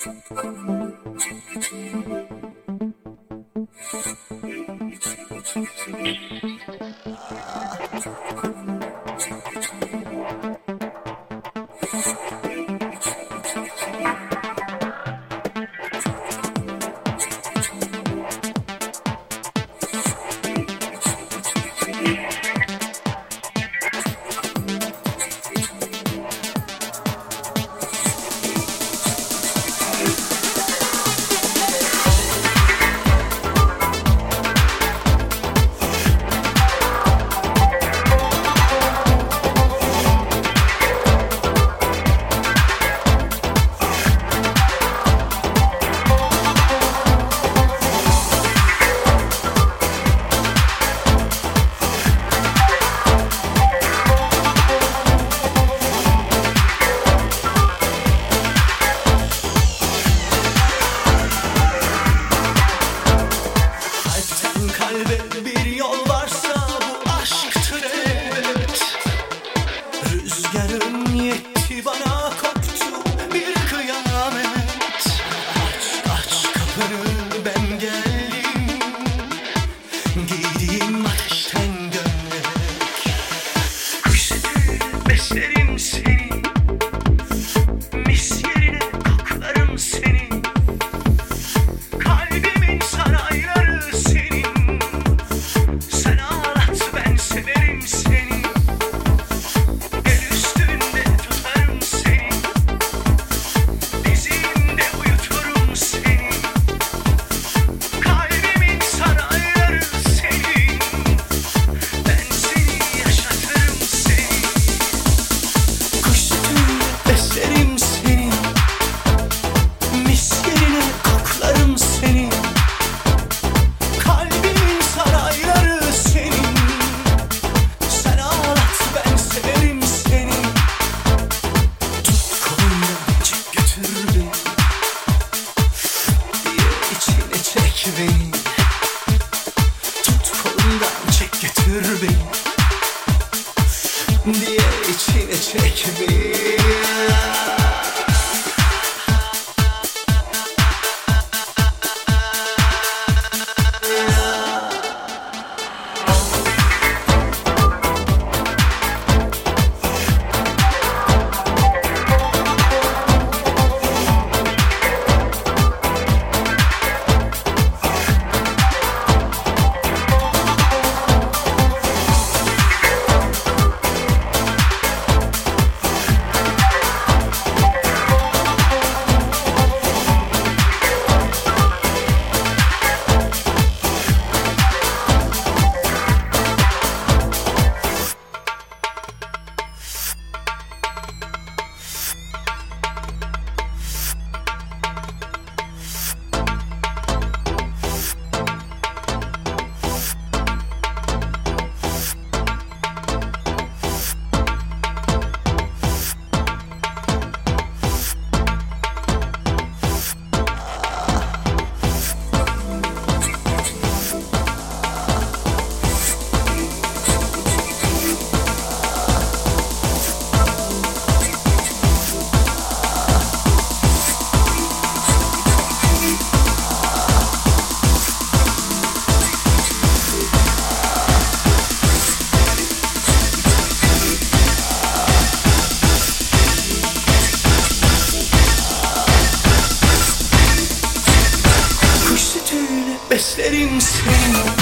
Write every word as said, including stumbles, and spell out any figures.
Kalbe bir yol varsa bu aşktır elbet. Rüzgarın yetti bana, koptu bir kıyamet. Aç aç kapını, ben geldim. Giydiğim ateşten gömlek. Kuşları beslerim seni, mis yerine koklarım seni. Kalbimin sarayları senin. Sen ağlat, ben severim seni. El üstünde tutarım seni. Dizimde uyuturum seni. Kalbimin sarayları senin. Ben seni yaşatırım seni. Kuş sütüyle beslerim seni. Mis yerine koklarım seni. Kalbimin sarayları senin. Sen ağlat, ben severim seni. Tut kolumdan, çek götür beni. Diye içine çek beni. Tut kolumdan, çek götür beni. Diye içine çek beni. Beslerim seni.